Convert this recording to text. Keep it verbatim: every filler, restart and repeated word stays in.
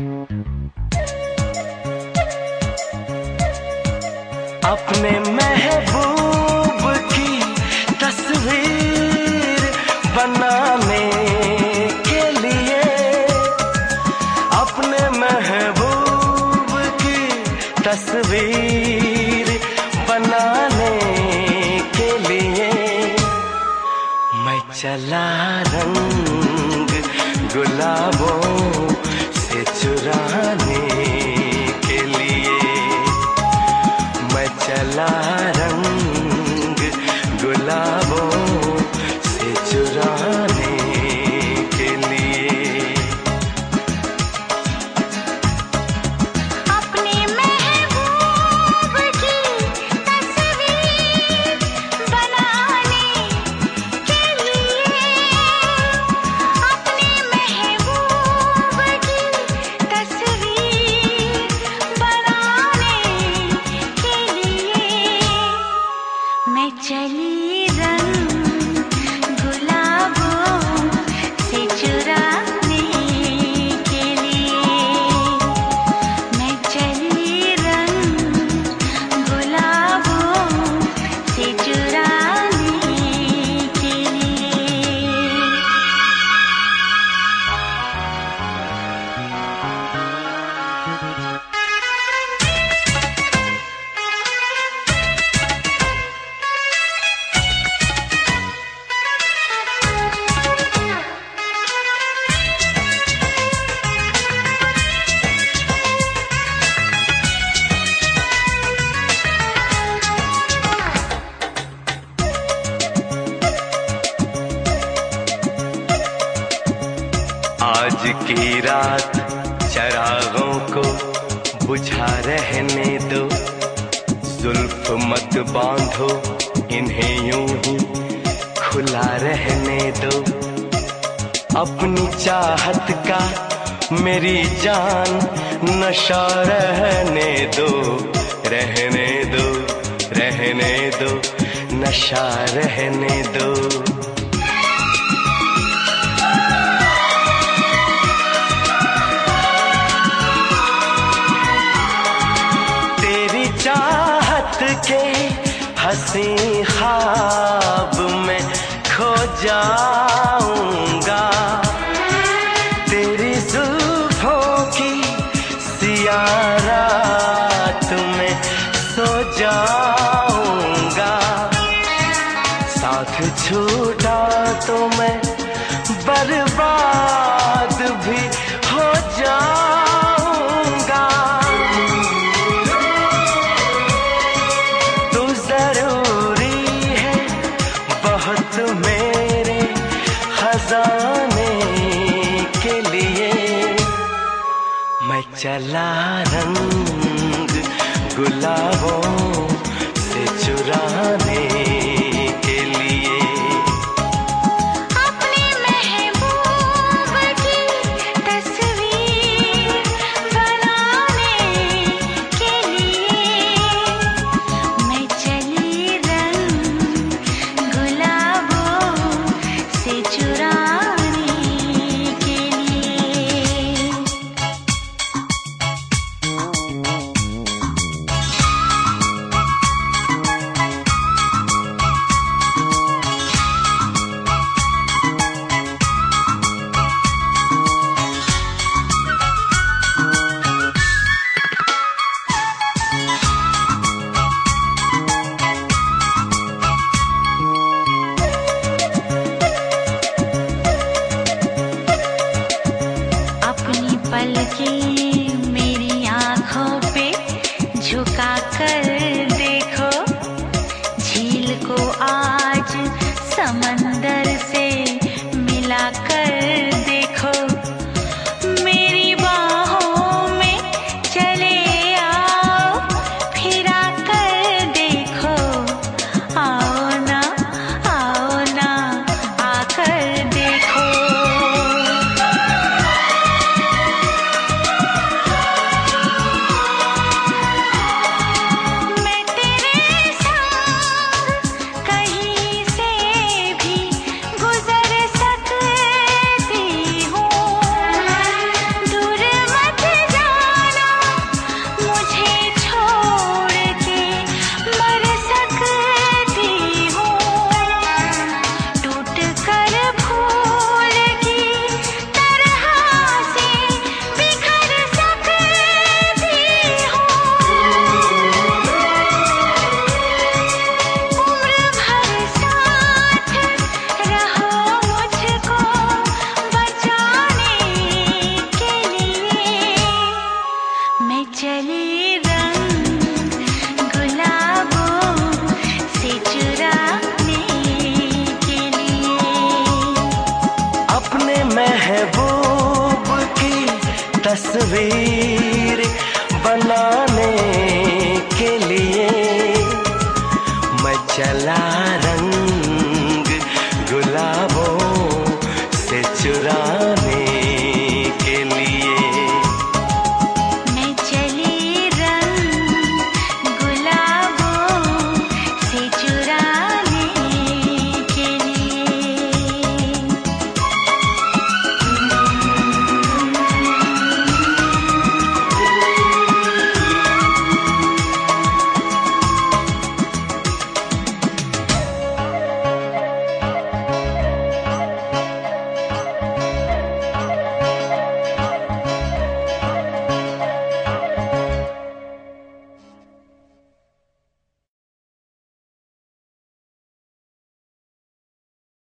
अपने महबूब की तस्वीर बनाने के लिए, अपने महबूब की तस्वीर बनाने के लिए मैं चला रंग गुलाबों से चुराने के लिए, मैं चला रंग गुलाबों से चुराने के लिए। अपने महबूब की तस्वीर बनाने के लिए, अपने महबूब की तस्वीर बनाने के लिए मैं चली रंग गुलाबों से चुराने के लिए, मैं चली रंग गुलाबों से चुराने के लिए। आज की रात चरागों को बुझा रहने दो, जुल्फ मत बांधो इन्हें यूं ही खुला रहने दो। अपनी चाहत का मेरी जान नशा रहने दो, रहने दो, रहने दो, नशा रहने दो। चाहत के हंसी ख्वाब में खो जाऊंगा, तेरी जुल्फों की सियाह रात में सो जाऊंगा। साथ छूटा तो मैं बर्बाद भी हो जाऊंगा। मेरे खजाने के लिए मैं चला रंग गुलाबों से चुराने के लिए। अपने महबूब की तस्वीर बनाने के लिए मैं चली रंग गुलाबों से चुराने के लिए। अपनी पलकें मेरी आँखों पे झुका कर देखो, झील को आज समंदर से मिला कर देखो। मेरी बाहों में चले आओ, फिरा कर देखो। आओ ना, आओ ना, आकर देखो। तस्वीर बनाने के लिए मैं चला रंग